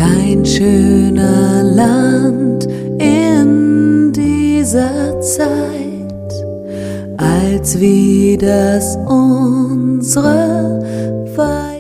Kein schöner Land in dieser Zeit, als wie das unsere war.